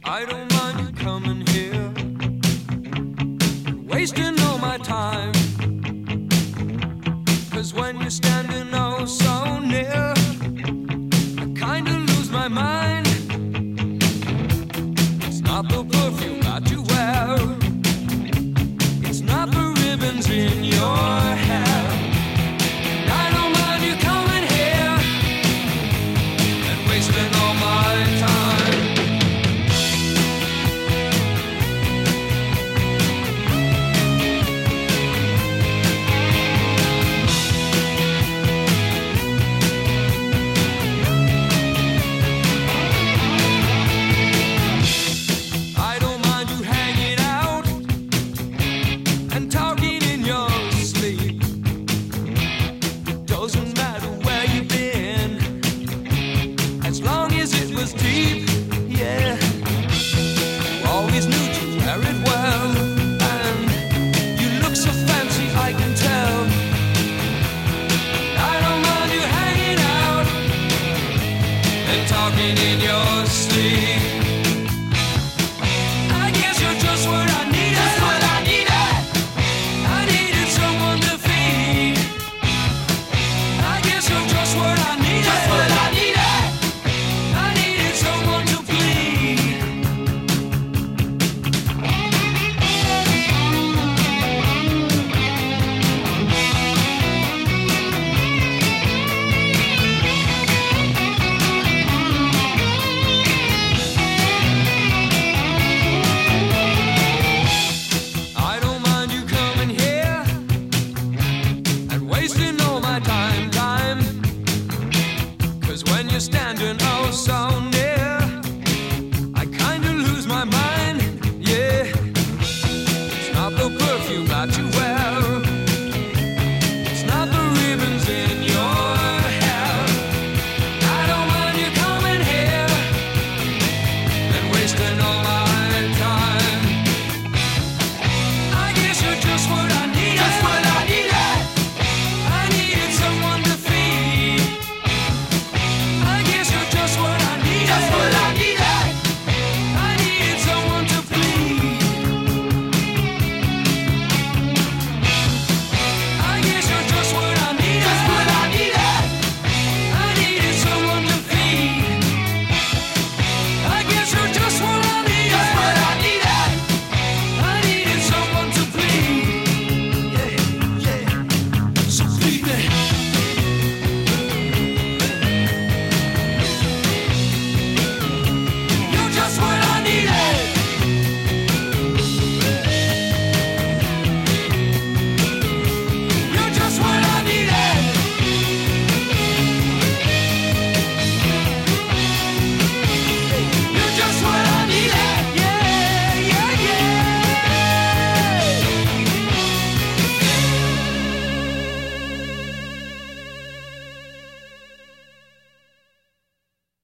I don't mind you coming here, wasting all my time. 'Cause when you're standing oh so near, I kinda lose my mind. It's not the perfume that you wear, it's not the ribbons in your hair. I don't mind you coming here and wasting all my time. In your sleep, I guess you're just what I